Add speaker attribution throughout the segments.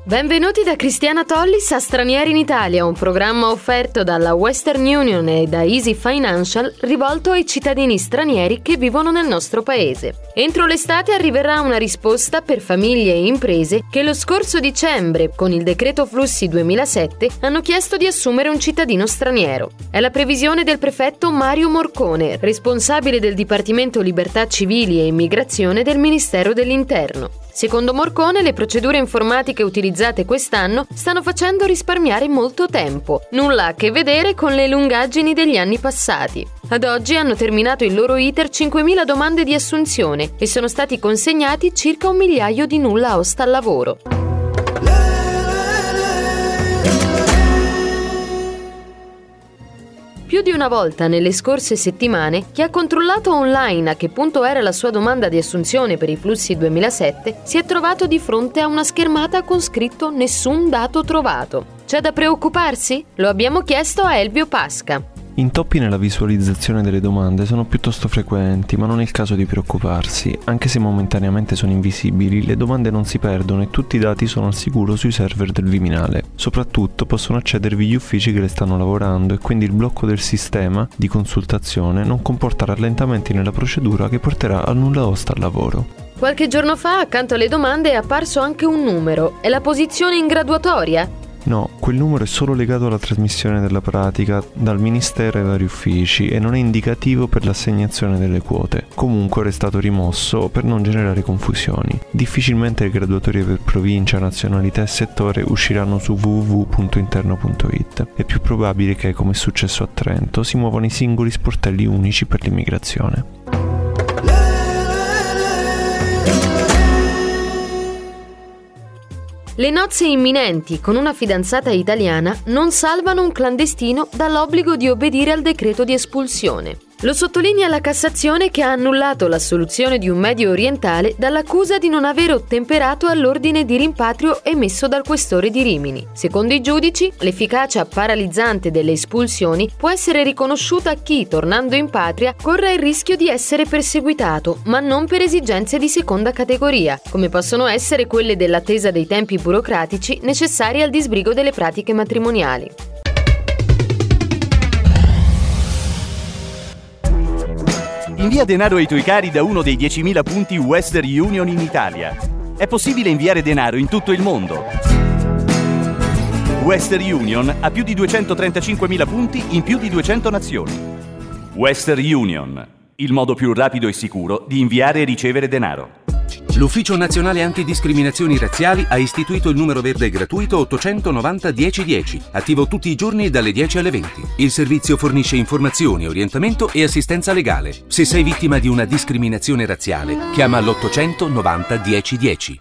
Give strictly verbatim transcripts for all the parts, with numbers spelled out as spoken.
Speaker 1: Benvenuti da Cristiana Tollis a Stranieri in Italia, un programma offerto dalla Western Union e da Easy Financial rivolto ai cittadini stranieri che vivono nel nostro paese. Entro l'estate arriverà una risposta per famiglie e imprese che lo scorso dicembre, con il decreto flussi duemilasette, hanno chiesto di assumere un cittadino straniero. È la previsione del prefetto Mario Morcone, responsabile del Dipartimento Libertà Civili e Immigrazione del Ministero dell'Interno. Secondo Morcone, le procedure informatiche utilizzate quest'anno stanno facendo risparmiare molto tempo, nulla a che vedere con le lungaggini degli anni passati. Ad oggi hanno terminato il loro iter cinquemila domande di assunzione e sono stati consegnati circa un migliaio di nulla osta al lavoro. Più di una volta nelle scorse settimane, chi ha controllato online a che punto era la sua domanda di assunzione per i flussi duemilasette si è trovato di fronte a una schermata con scritto "Nessun dato trovato". C'è da preoccuparsi? Lo abbiamo chiesto a Elvio Pasca.
Speaker 2: Intoppi nella visualizzazione delle domande sono piuttosto frequenti, ma non è il caso di preoccuparsi. Anche se momentaneamente sono invisibili, le domande non si perdono e tutti i dati sono al sicuro sui server del Viminale. Soprattutto possono accedervi gli uffici che le stanno lavorando e quindi il blocco del sistema di consultazione non comporta rallentamenti nella procedura che porterà al nulla osta al lavoro.
Speaker 1: Qualche giorno fa, accanto alle domande, è apparso anche un numero. È la posizione in graduatoria?
Speaker 2: No, quel numero è solo legato alla trasmissione della pratica dal Ministero ai vari uffici e non è indicativo per l'assegnazione delle quote. Comunque ora è stato rimosso per non generare confusioni. Difficilmente le graduatorie per provincia, nazionalità e settore usciranno su w w w punto interno punto i t. È più probabile che, come è successo a Trento, si muovano i singoli sportelli unici per l'immigrazione.
Speaker 1: Le nozze imminenti con una fidanzata italiana non salvano un clandestino dall'obbligo di obbedire al decreto di espulsione. Lo sottolinea la Cassazione, che ha annullato l'assoluzione di un medio orientale dall'accusa di non aver ottemperato all'ordine di rimpatrio emesso dal questore di Rimini. Secondo i giudici, l'efficacia paralizzante delle espulsioni può essere riconosciuta a chi, tornando in patria, corre il rischio di essere perseguitato, ma non per esigenze di seconda categoria, come possono essere quelle dell'attesa dei tempi burocratici necessari al disbrigo delle pratiche matrimoniali.
Speaker 3: Invia denaro ai tuoi cari da uno dei diecimila punti Western Union in Italia. È possibile inviare denaro in tutto il mondo. Western Union ha più di duecentotrentacinquemila punti in più di duecento nazioni. Western Union, il modo più rapido e sicuro di inviare e ricevere denaro.
Speaker 4: L'Ufficio Nazionale Antidiscriminazioni Razziali ha istituito il numero verde gratuito ottocentonovanta dieci dieci, attivo tutti i giorni dalle dieci alle venti. Il servizio fornisce informazioni, orientamento e assistenza legale. Se sei vittima di una discriminazione razziale, chiama l'ottocentonovanta dieci dieci.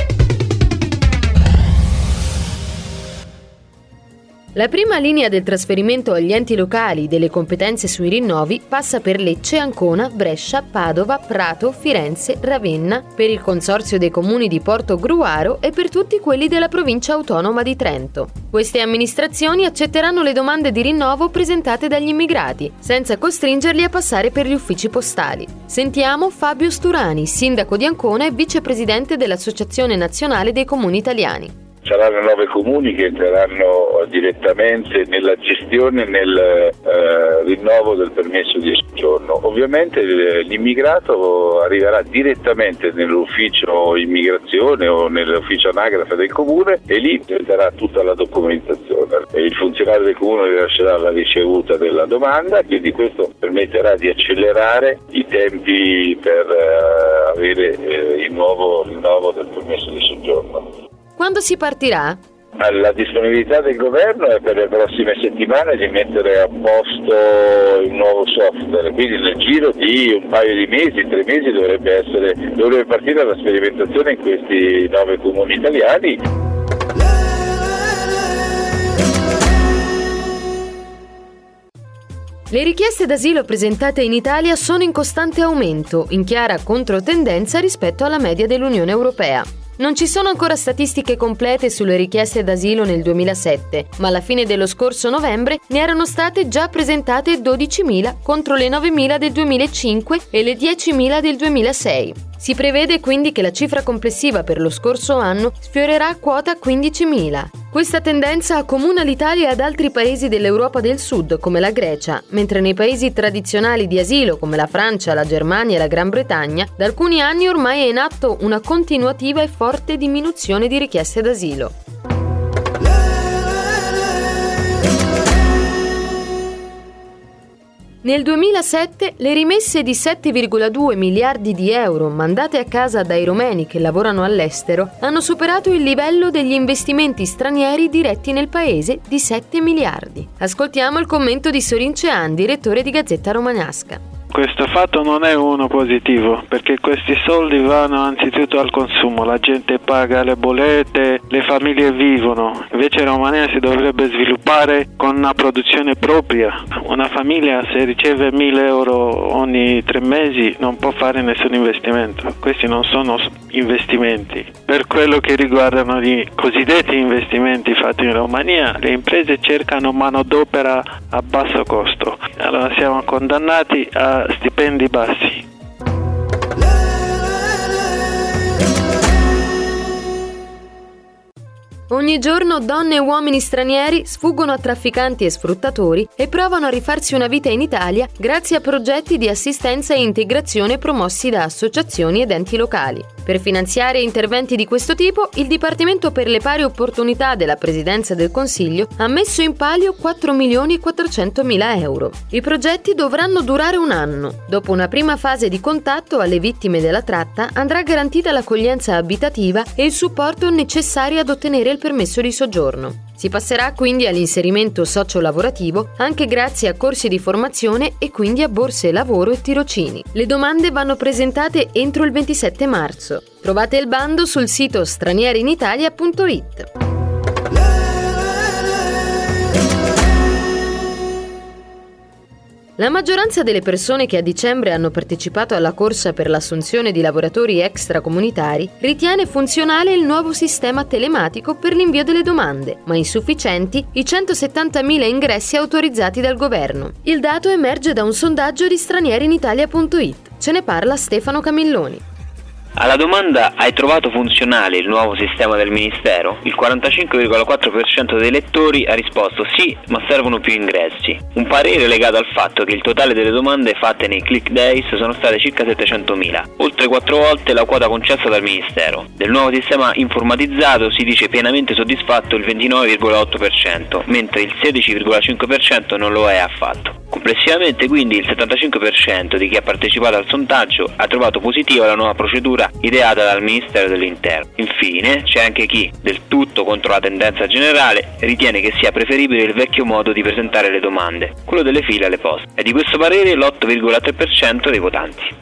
Speaker 1: La prima linea del trasferimento agli enti locali delle competenze sui rinnovi passa per Lecce, Ancona, Brescia, Padova, Prato, Firenze, Ravenna, per il Consorzio dei Comuni di Portogruaro e per tutti quelli della Provincia Autonoma di Trento. Queste amministrazioni accetteranno le domande di rinnovo presentate dagli immigrati, senza costringerli a passare per gli uffici postali. Sentiamo Fabio Sturani, sindaco di Ancona e vicepresidente dell'Associazione Nazionale dei Comuni Italiani.
Speaker 5: Saranno nove comuni che entreranno direttamente nella gestione e nel eh, rinnovo del permesso di soggiorno. Ovviamente l'immigrato arriverà direttamente nell'ufficio immigrazione o nell'ufficio anagrafe del comune e lì darà tutta la documentazione. Il funzionario del comune rilascerà la ricevuta della domanda, quindi questo permetterà di accelerare i tempi per eh, avere eh, il nuovo rinnovo del permesso di soggiorno.
Speaker 1: Quando si partirà?
Speaker 5: La disponibilità del governo è per le prossime settimane di mettere a posto il nuovo software, quindi nel giro di un paio di mesi, tre mesi dovrebbe essere dovrebbe partire la sperimentazione in questi nove comuni italiani.
Speaker 1: Le richieste d'asilo presentate in Italia sono in costante aumento, in chiara controtendenza rispetto alla media dell'Unione Europea. Non ci sono ancora statistiche complete sulle richieste d'asilo nel duemilasette, ma alla fine dello scorso novembre ne erano state già presentate dodicimila contro le novemila del duemilacinque e le diecimila del duemilasei. Si prevede quindi che la cifra complessiva per lo scorso anno sfiorerà quota quindicimila. Questa tendenza accomuna l'Italia ad altri paesi dell'Europa del Sud, come la Grecia, mentre nei paesi tradizionali di asilo, come la Francia, la Germania e la Gran Bretagna, da alcuni anni ormai è in atto una continuativa e forte diminuzione di richieste d'asilo. Nel duemilasette le rimesse di sette virgola due miliardi di euro mandate a casa dai romeni che lavorano all'estero hanno superato il livello degli investimenti stranieri diretti nel paese di sette miliardi. Ascoltiamo il commento di Sorin Cean, direttore di Gazzetta Romagnasca.
Speaker 6: Questo fatto non è uno positivo, perché questi soldi vanno anzitutto al consumo, la gente paga le bollette, le famiglie vivono. Invece in Romania si dovrebbe sviluppare con una produzione propria. Una famiglia se riceve mille euro ogni tre mesi non può fare nessun investimento. Questi non sono investimenti. Per quello che riguardano i cosiddetti investimenti fatti in Romania, le imprese cercano manodopera a basso costo. Allora siamo condannati a stipendi bassi.
Speaker 1: Ogni giorno donne e uomini stranieri sfuggono a trafficanti e sfruttatori e provano a rifarsi una vita in Italia grazie a progetti di assistenza e integrazione promossi da associazioni ed enti locali. Per finanziare interventi di questo tipo, il Dipartimento per le Pari Opportunità della Presidenza del Consiglio ha messo in palio quattro milioni e quattrocentomila euro. I progetti dovranno durare un anno. Dopo una prima fase di contatto alle vittime della tratta andrà garantita l'accoglienza abitativa e il supporto necessario ad ottenere il permesso di soggiorno. Si passerà quindi all'inserimento socio-lavorativo anche grazie a corsi di formazione e quindi a borse lavoro e tirocini. Le domande vanno presentate entro il ventisette marzo. Trovate il bando sul sito stranierenitalia punto it. La maggioranza delle persone che a dicembre hanno partecipato alla corsa per l'assunzione di lavoratori extracomunitari ritiene funzionale il nuovo sistema telematico per l'invio delle domande, ma insufficienti i centosettantamila ingressi autorizzati dal governo. Il dato emerge da un sondaggio di stranierenitalia punto it. Ce ne parla Stefano Camilloni.
Speaker 7: Alla domanda "hai trovato funzionale il nuovo sistema del Ministero?", il quarantacinque virgola quattro per cento dei lettori ha risposto sì, ma servono più ingressi. Un parere legato al fatto che il totale delle domande fatte nei click days sono state circa settecentomila, oltre quattro volte la quota concessa dal Ministero. Del nuovo sistema informatizzato si dice pienamente soddisfatto il ventinove virgola otto per cento, mentre il sedici virgola cinque per cento non lo è affatto. Complessivamente quindi il settantacinque per cento di chi ha partecipato al sondaggio ha trovato positiva la nuova procedura ideata dal Ministero dell'Interno. Infine c'è anche chi, del tutto contro la tendenza generale, ritiene che sia preferibile il vecchio modo di presentare le domande, quello delle file alle poste. È di questo parere l'otto virgola tre per cento dei votanti.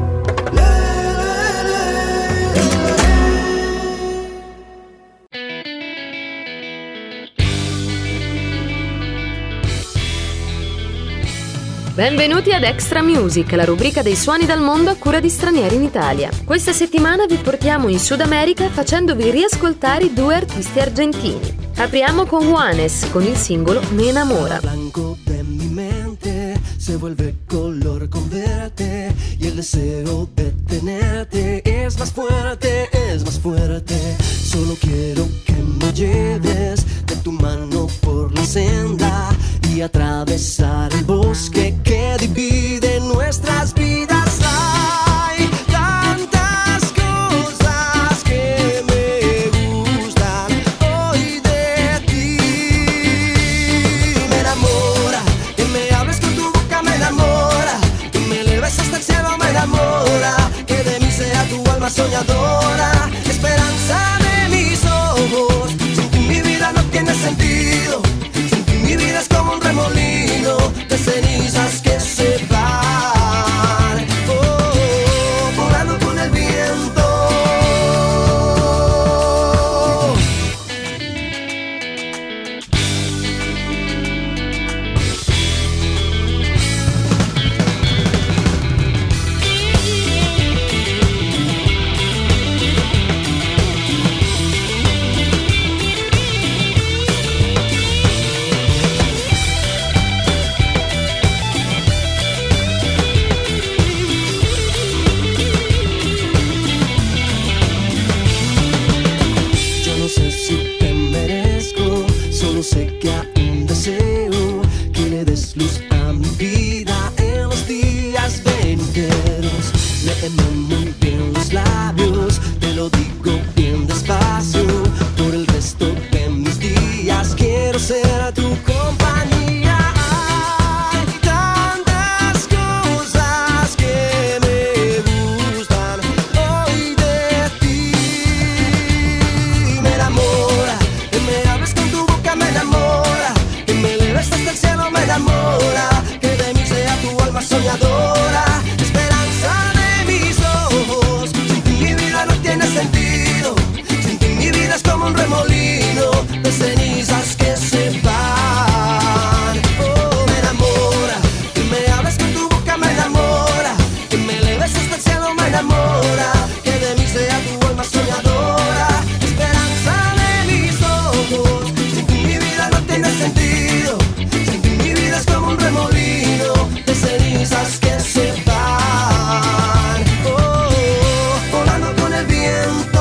Speaker 1: Benvenuti ad Extra Music, la rubrica dei suoni dal mondo a cura di Stranieri in Italia. Questa settimana vi portiamo in Sud America facendovi riascoltare due artisti argentini. Apriamo con Juanes con il singolo Me Enamora.
Speaker 8: Blanco de mi mente se vuelve color con verte y el deseo de tenerte es más fuerte, es más fuerte. Solo quiero que me lleves de tu mano por la senda y atravesar el bosque que divide nuestras vidas. Hay tantas cosas que me gustan hoy de ti. Me enamora que me hables con tu boca, me enamora que me eleves hasta el cielo, me enamora que de mí sea tu alma soñadora, esperanza de mis ojos. Sin ti mi vida no tiene sentido. Mi vida es como un remolino de cenizas que se van, oh, volando con el viento. lo digo bien despacio. Por el resto de mis días quiero ser tu compañía. Hay tantas cosas que me gustan hoy de ti. Me enamora, que me hables con tu boca, me enamora, que me eleves hasta el cielo, me enamora, que de mí sea tu alma soñadora, esperanza de mis ojos. Sin ti mi vida no tiene sentido, sin ti mi vida es como un remolino de cenizas que se van. Oh, me enamora, que me hables con tu boca, me enamora, que me eleves hasta el cielo, me enamora, que de mí sea tu alma soñadora, esperanza de mis ojos. Sin ti mi vida no tiene sentido, sin ti mi vida es como un remolino de cenizas que se van. Oh, volando con el viento.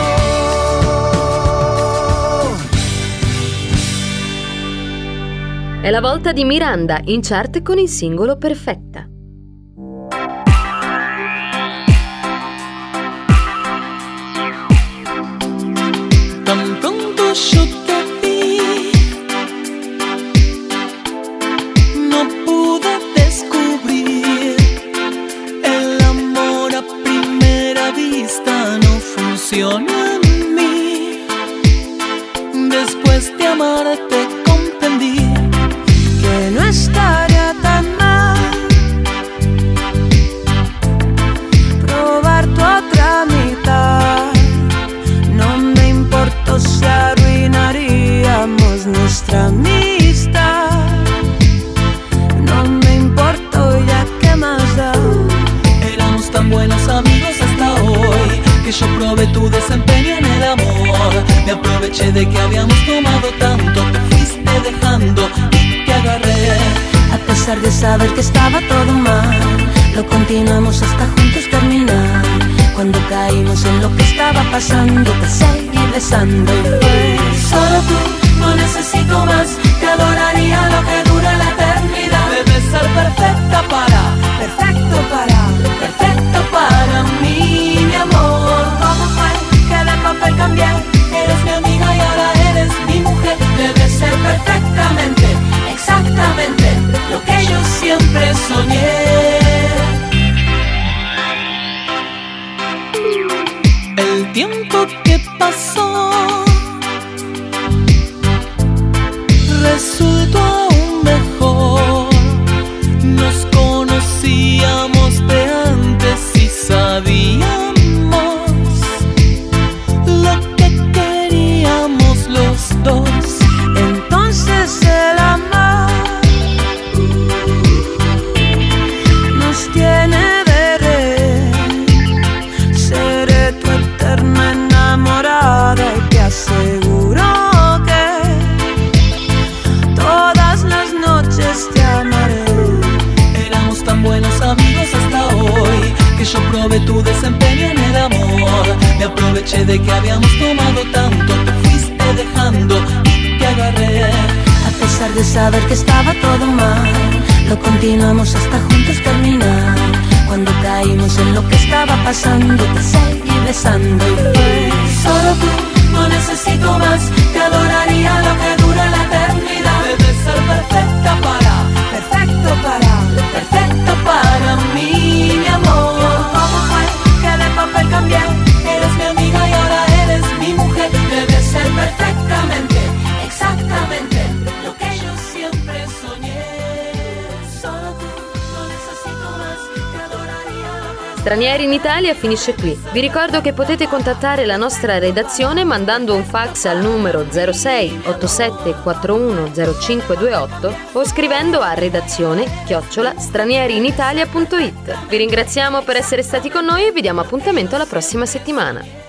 Speaker 1: È la volta di Miranda in chart con il singolo Perfetta.
Speaker 9: Tan pronto yo te vi, no pude descubrir el amor a primera vista, no funciona en mí. Después de amarte comprendí que no estaría tan mal probar tu otra mitad. No me importó si arruinaríamos nuestra amistad. No me importó, ya que más da. Éramos tan buenos amigos hasta hoy que yo probé tu desempeño en el amor. Me aproveché de que habíamos tomado tanto, te fuiste dejando y te agarré. A pesar de saber que estaba todo mal, lo continuamos hasta juntos terminar. Cuando caímos en lo que estaba pasando, te seguí besando y fue solo tú, no necesito más. Te adoraría lo que dura la eternidad. Debes ser perfecta para, perfecto para, perfecto para mí, mi amor. ¿Cómo fue que de papel cambié? Eres mi amiga y ahora eres mi mujer. Debes ser perfectamente, exactamente lo que yo siempre soñé. El tiempo que pasó resultó aún mejor. Nos conocíamos de antes y sabíamos lo que queríamos los dos. Entonces el amor nos tiene de rey. Seré tu eterna enamorada y te aseguro que todas las noches te amaré. Éramos tan buenos amigos hasta hoy que yo probé tu desempeño en el amor. Me aproveché de que habíamos tomado tanto, te fuiste dejando y te agarré. A pesar de saber que estaba todo mal, lo continuamos hasta juntos terminar. Cuando caímos en lo que estaba pasando, te seguí besando y fue solo tú, no necesito más. Te adoraría lo que dura la eternidad. Debes ser perfecta para, perfecto para, perfecto para mí, mi amor. ¿Cómo fue que de papel cambié? Eres mi amiga y ahora eres mi mujer. Debes ser perfectamente, exactamente lo que yo siempre soñé. Solo tú, no necesito más. Te adoraría lo que...
Speaker 1: Stranieri in Italia finisce qui. Vi ricordo che potete contattare la nostra redazione mandando un fax al numero zero sei otto sette quattro uno zero cinque due otto o scrivendo a redazione chiocciola stranieriinitalia punto it. Vi ringraziamo per essere stati con noi e vi diamo appuntamento alla prossima settimana.